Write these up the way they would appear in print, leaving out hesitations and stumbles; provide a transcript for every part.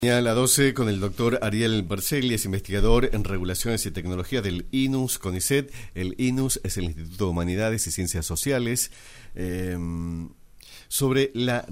A la 12 con el doctor Ariel Bercegli, es investigador en regulaciones y tecnología del INUS CONICET. El INUS es el Instituto de Humanidades y Ciencias Sociales. Sobre la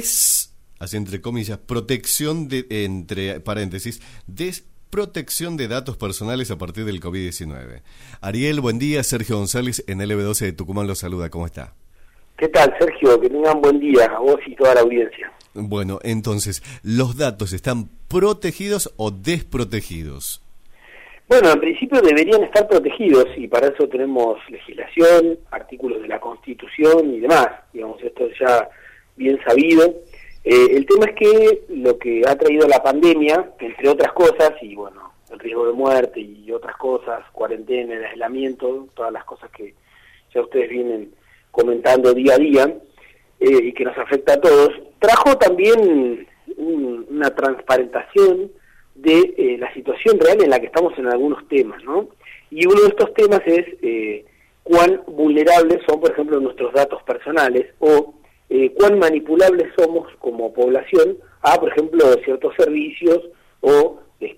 así entre comillas, protección de, entre paréntesis, desprotección de datos personales a partir del COVID-19. Ariel, buen día. Sergio González en LB12 de Tucumán lo saluda. ¿Cómo está? ¿Qué tal, Sergio? Que tengan buen día a vos y toda la audiencia. Bueno, entonces, ¿los datos están protegidos o desprotegidos? Bueno, en principio deberían estar protegidos y para eso tenemos legislación, artículos de la Constitución y demás. Digamos, esto es ya bien sabido. El tema es que lo que ha traído la pandemia, entre otras cosas, y bueno, el riesgo de muerte y otras cosas, cuarentena, el aislamiento, todas las cosas que ya ustedes vienen comentando día a día, y que nos afecta a todos, trajo también una transparentación de la situación real en la que estamos en algunos temas, ¿no? Y uno de estos temas es cuán vulnerables son, por ejemplo, nuestros datos personales o cuán manipulables somos como población a, por ejemplo, ciertos servicios o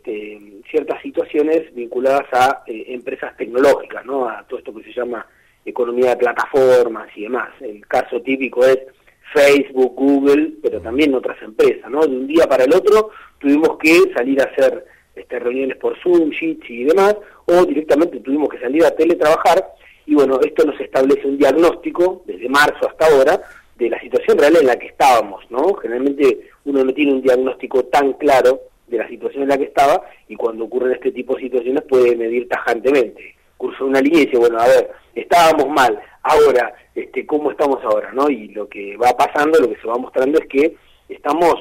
ciertas situaciones vinculadas a empresas tecnológicas, ¿no? A todo esto que se llama economía de plataformas y demás. El caso típico es Facebook, Google, pero también otras empresas, ¿no? De un día para el otro tuvimos que salir a hacer reuniones por Zoom, Sheets y demás, o directamente tuvimos que salir a teletrabajar, y bueno, esto nos establece un diagnóstico, desde marzo hasta ahora, de la situación real en la que estábamos, ¿no? Generalmente uno no tiene un diagnóstico tan claro de la situación en la que estaba, y cuando ocurren este tipo de situaciones puede medir tajantemente. Curso una línea y dice, bueno, a ver, estábamos mal, ahora, ¿cómo estamos ahora, no? Y lo que va pasando, lo que se va mostrando es que estamos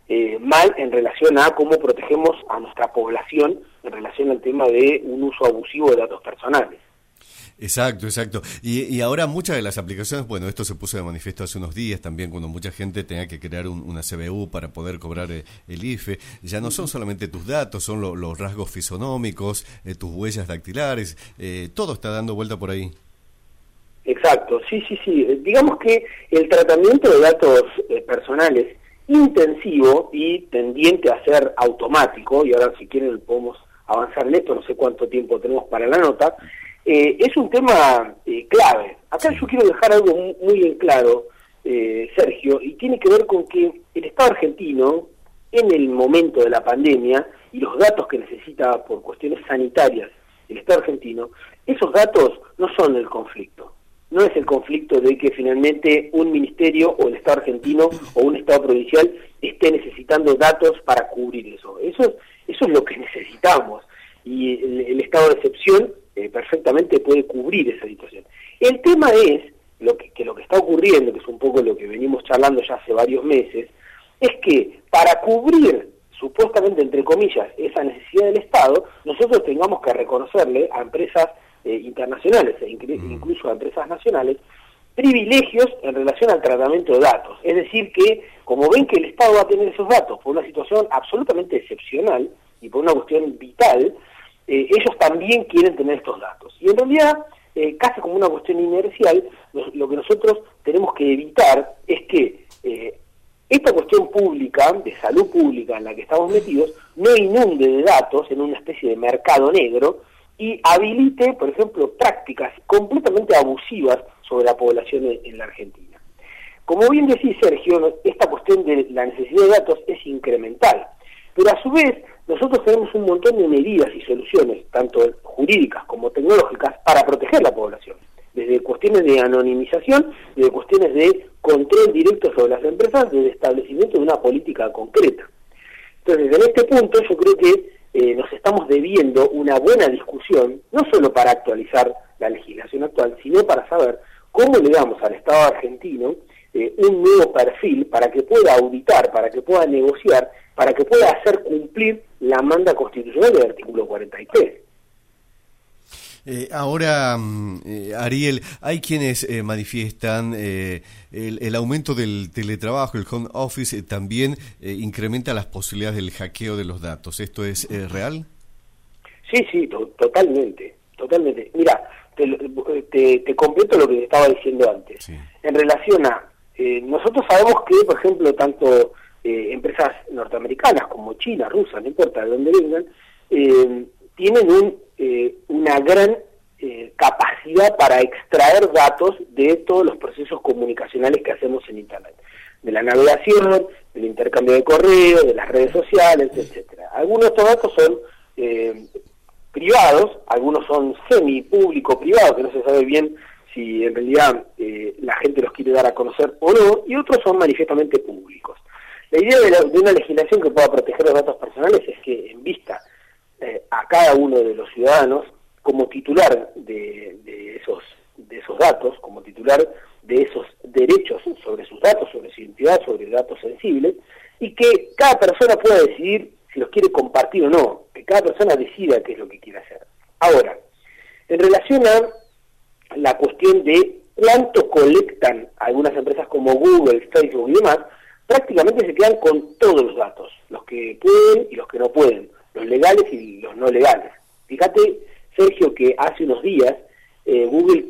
mal en relación a cómo protegemos a nuestra población en relación al tema de un uso abusivo de datos personales. Exacto. Y ahora muchas de las aplicaciones, bueno, esto se puso de manifiesto hace unos días también, cuando mucha gente tenía que crear una CBU para poder cobrar el IFE, ya no son solamente tus datos, son los rasgos fisonómicos, tus huellas dactilares, todo está dando vuelta por ahí. Exacto, sí. Digamos que el tratamiento de datos personales intensivo y tendiente a ser automático, y ahora si quieren podemos avanzar en esto, no sé cuánto tiempo tenemos para la nota, es un tema clave. Acá yo quiero dejar algo muy en claro, Sergio, y tiene que ver con que el Estado argentino, en el momento de la pandemia, y los datos que necesita por cuestiones sanitarias el Estado argentino, esos datos no son el conflicto. No es el conflicto de que finalmente un ministerio o el Estado argentino o un Estado provincial esté necesitando datos para cubrir eso. Eso es lo que necesitamos. Y el estado de excepción perfectamente puede cubrir esa situación. El tema es lo que está ocurriendo, que es un poco lo que venimos charlando ya hace varios meses, es que para cubrir supuestamente, entre comillas, esa necesidad del Estado, nosotros tengamos que reconocerle a empresas internacionales e incluso a empresas nacionales privilegios en relación al tratamiento de datos. Es decir que, como ven que el Estado va a tener esos datos por una situación absolutamente excepcional y por una cuestión vital, ellos también quieren tener estos datos. Y en realidad, casi como una cuestión inercial, lo que nosotros tenemos que evitar es que esta cuestión pública, de salud pública en la que estamos metidos, no inunde de datos en una especie de mercado negro y habilite, por ejemplo, prácticas completamente abusivas sobre la población en la Argentina. Como bien decís, Sergio, esta cuestión de la necesidad de datos es incremental, pero a su vez nosotros tenemos un montón de medidas y soluciones, tanto jurídicas como tecnológicas, para proteger la población, desde cuestiones de anonimización, desde cuestiones de control directo sobre las empresas, desde establecimiento de una política concreta. Entonces, en este punto yo creo que nos estamos debiendo una buena discusión, no solo para actualizar la legislación actual, sino para saber cómo le damos al Estado argentino un nuevo perfil para que pueda auditar, para que pueda negociar, para que pueda hacer cumplir la manda constitucional del artículo 43. Ahora, Ariel, hay quienes manifiestan el aumento del teletrabajo, el home office, también incrementa las posibilidades del hackeo de los datos. ¿Esto es real? Sí, totalmente. Mira, te completo lo que te estaba diciendo antes. Sí. En relación a, nosotros sabemos que, por ejemplo, tanto empresas norteamericanas como China, Rusia, no importa de dónde vengan, tienen una gran capacidad para extraer datos de todos los procesos comunicacionales que hacemos en Internet, de la navegación, del intercambio de correo, de las redes sociales, etcétera. Algunos de estos datos son privados, algunos son semi-público-privados, que no se sabe bien si en realidad la gente los quiere dar a conocer o no, y otros son manifiestamente públicos. La idea de una legislación que pueda proteger los datos personales es que en vista a cada uno de los ciudadanos como titular de esos datos, como titular de esos derechos sobre sus datos, sobre su identidad, sobre datos sensibles, y que cada persona pueda decidir si los quiere compartir o no, que cada persona decida qué es lo que quiere hacer. Ahora, en relación a la cuestión de cuánto colectan algunas empresas como Google, Facebook y demás, prácticamente se quedan con todos los datos, los que pueden y los que no pueden, los legales y los no legales. Fíjate, Sergio, que hace unos días Google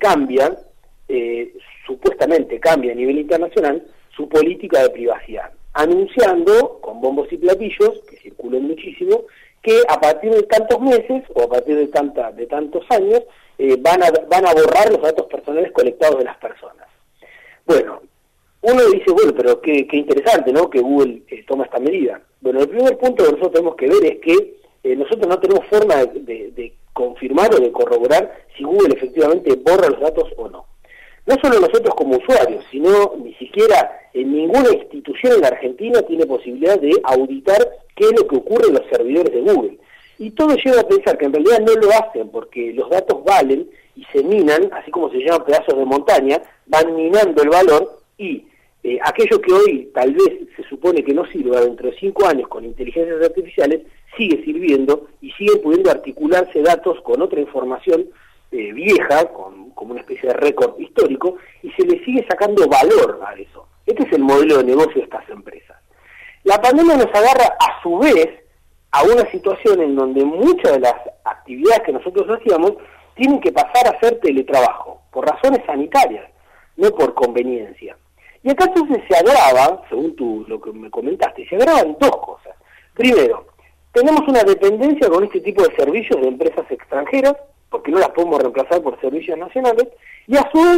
supuestamente cambia a nivel internacional su política de privacidad, anunciando con bombos y platillos, que circulan muchísimo, que a partir de tantos meses o a partir de tantos años van a borrar los datos personales colectados de las personas. Bueno, uno dice, bueno, pero qué interesante, ¿no?, que Google toma esta medida. Bueno, el primer punto que nosotros tenemos que ver es que nosotros no tenemos forma de confirmar o de corroborar si Google efectivamente borra los datos o no. No solo nosotros como usuarios, sino ni siquiera en ninguna institución en la Argentina tiene posibilidad de auditar qué es lo que ocurre en los servidores de Google. Y todo lleva a pensar que en realidad no lo hacen porque los datos valen y se minan, así como se llaman pedazos de montaña, van minando el valor y aquello que hoy tal vez se supone que no sirva dentro de 5 años con inteligencias artificiales, sigue sirviendo y siguen pudiendo articularse datos con otra información vieja, como una especie de récord histórico, y se le sigue sacando valor a eso. Este es el modelo de negocio de estas empresas. La pandemia nos agarra a su vez a una situación en donde muchas de las actividades que nosotros hacíamos tienen que pasar a hacer teletrabajo, por razones sanitarias, no por conveniencia. Y acá entonces se agrava, según lo que me comentaste, se agravan dos cosas. Primero, tenemos una dependencia con este tipo de servicios de empresas extranjeras, porque no las podemos reemplazar por servicios nacionales, y a su vez,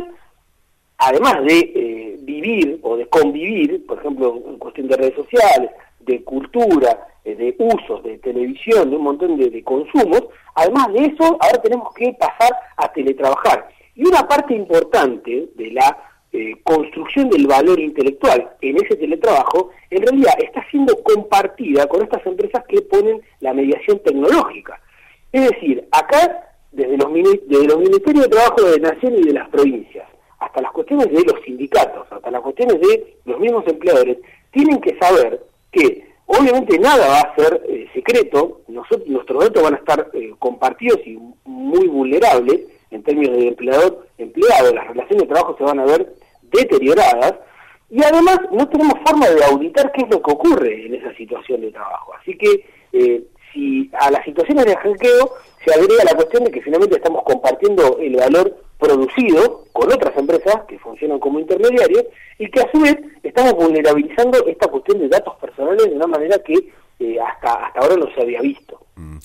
además de vivir o de convivir, por ejemplo, en cuestión de redes sociales, de cultura, de usos, de televisión, de un montón de consumos, además de eso, ahora tenemos que pasar a teletrabajar. Y una parte importante de la construcción del valor intelectual en ese teletrabajo, en realidad está siendo compartida con estas empresas que ponen la mediación tecnológica. Es decir, acá, desde los ministerios de trabajo de la nación y de las provincias, hasta las cuestiones de los sindicatos, hasta las cuestiones de los mismos empleadores, tienen que saber que obviamente nada va a ser secreto, nuestros datos van a estar compartidos y muy vulnerables en términos de empleador-empleado, las relaciones de trabajo se van a ver deterioradas, y además no tenemos forma de auditar qué es lo que ocurre en esa situación de trabajo. Así que si a las situaciones de hackeo se agrega la cuestión de que finalmente estamos compartiendo el valor producido con otras empresas que funcionan como intermediarios y que a su vez estamos vulnerabilizando esta cuestión de datos personales de una manera que hasta ahora no se había visto.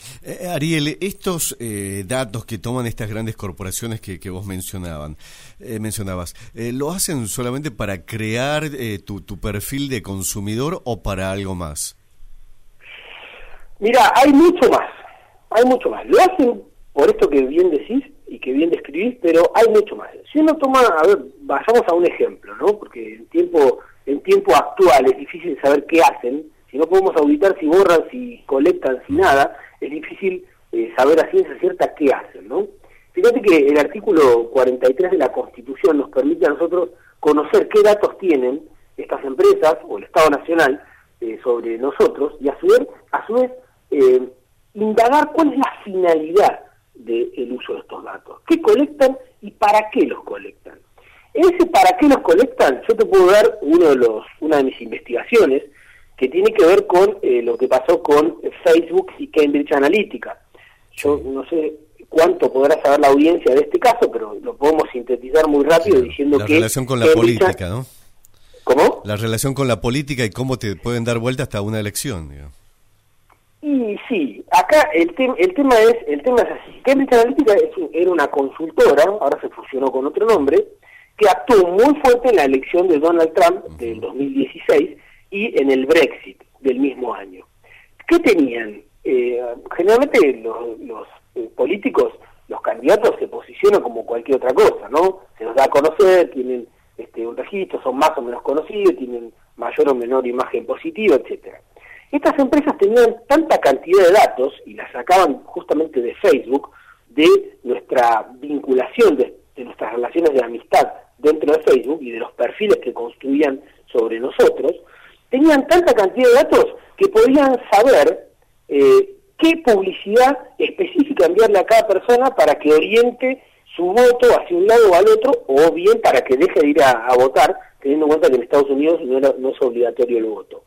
Ariel, estos datos que toman estas grandes corporaciones que vos mencionabas, ¿lo hacen solamente para crear tu perfil de consumidor o para algo más? Mira, hay mucho más. Lo hacen por esto que bien decís y que bien describís, pero hay mucho más. Si uno vayamos a un ejemplo, ¿no? Porque en tiempo actual es difícil saber qué hacen. Si no podemos auditar si borran, si colectan, si nada, es difícil saber a ciencia cierta qué hacen, ¿no? Fíjate que el artículo 43 de la Constitución nos permite a nosotros conocer qué datos tienen estas empresas o el Estado Nacional sobre nosotros y a su vez indagar cuál es la finalidad del uso de estos datos, qué colectan y para qué los colectan. Ese para qué los colectan, yo te puedo dar una de mis investigaciones que tiene que ver con lo que pasó con Facebook y Cambridge Analytica. Yo no sé cuánto podrá saber la audiencia de este caso, pero lo podemos sintetizar muy rápido diciendo que... La relación con la política, ¿no? ¿Cómo? La relación con la política y cómo te pueden dar vuelta hasta una elección, digamos. Y sí, acá el tema es así. Cambridge Analytica era una consultora, ahora se fusionó con otro nombre, que actuó muy fuerte en la elección de Donald Trump del 2016 y en el Brexit del mismo año. ¿Qué tenían? Generalmente los políticos, los candidatos se posicionan como cualquier otra cosa, ¿no? Se los da a conocer, tienen un registro, son más o menos conocidos, tienen mayor o menor imagen positiva, etcétera. Estas empresas tenían tanta cantidad de datos y las sacaban justamente de Facebook, de nuestra vinculación, de nuestras relaciones de amistad dentro de Facebook y de los perfiles que construían sobre nosotros, tenían tanta cantidad de datos que podían saber qué publicidad específica enviarle a cada persona para que oriente su voto hacia un lado o al otro, o bien para que deje de ir a votar, teniendo en cuenta que en Estados Unidos no es obligatorio el voto.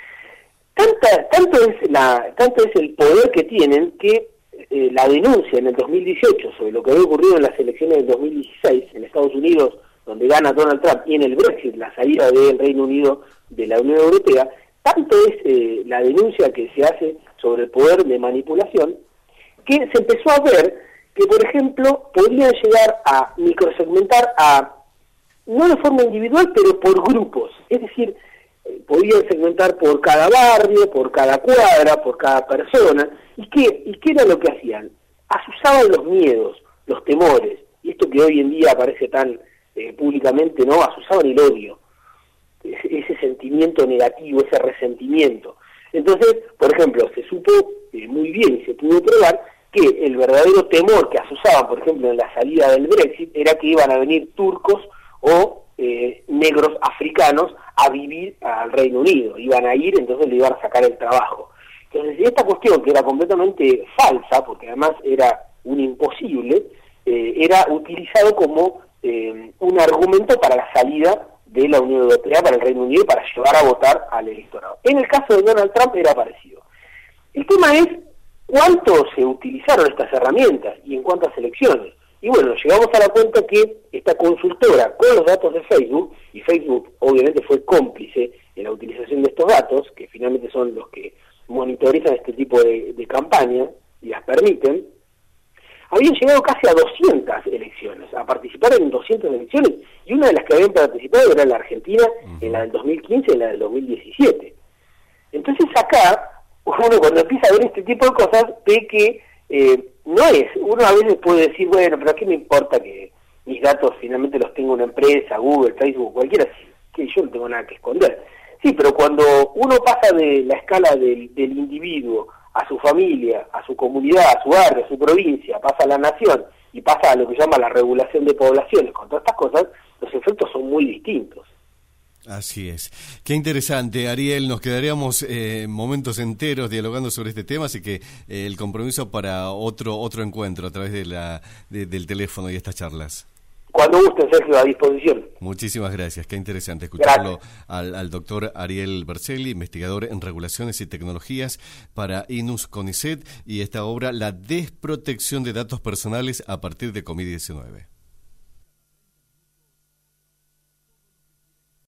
Tanto es el poder que tienen que la denuncia en el 2018 sobre lo que había ocurrido en las elecciones del 2016 en Estados Unidos, donde gana Donald Trump, y en el Brexit, la salida del Reino Unido de la Unión Europea, tanto es la denuncia que se hace sobre el poder de manipulación, que se empezó a ver que, por ejemplo, podrían llegar a microsegmentar no de forma individual, pero por grupos, es decir, podían segmentar por cada barrio, por cada cuadra, por cada persona. ¿Y qué era lo que hacían? Asusaban los miedos, los temores, y esto que hoy en día aparece tan públicamente, ¿no? Asusaban el odio, ese sentimiento negativo, ese resentimiento. Entonces, por ejemplo, se supo muy bien y se pudo probar que el verdadero temor que asusaban, por ejemplo, en la salida del Brexit, era que iban a venir turcos o negros africanos a vivir al Reino Unido, iban a ir, entonces le iban a sacar el trabajo. Entonces, esta cuestión, que era completamente falsa, porque además era un imposible, era utilizado como un argumento para la salida de la Unión Europea, para el Reino Unido, para llevar a votar al electorado. En el caso de Donald Trump era parecido. El tema es cuánto se utilizaron estas herramientas y en cuántas elecciones. Y bueno, llegamos a la cuenta que esta consultora, con los datos de Facebook, y Facebook obviamente fue cómplice en la utilización de estos datos, que finalmente son los que monitorizan este tipo de campañas y las permiten, habían llegado casi a 200 elecciones, a participar en 200 elecciones, y una de las que habían participado era la Argentina, en la del 2015 y en la del 2017. Entonces acá, uno cuando empieza a ver este tipo de cosas, ve que uno a veces puede decir, bueno, pero ¿a qué me importa que mis datos finalmente los tenga una empresa, Google, Facebook, cualquiera, que yo no tengo nada que esconder? Sí, pero cuando uno pasa de la escala del individuo a su familia, a su comunidad, a su barrio, a su provincia, pasa a la nación y pasa a lo que se llama la regulación de poblaciones, con todas estas cosas, los efectos son muy distintos. Así es. Qué interesante, Ariel. Nos quedaríamos momentos enteros dialogando sobre este tema, así que el compromiso para otro encuentro a través del teléfono y estas charlas. Cuando gusten, Sergio, a disposición. Muchísimas gracias. Qué interesante escucharlo al doctor Ariel Berzelli, investigador en regulaciones y tecnologías para INUS CONICET, y esta obra, La desprotección de datos personales a partir de COVID-19.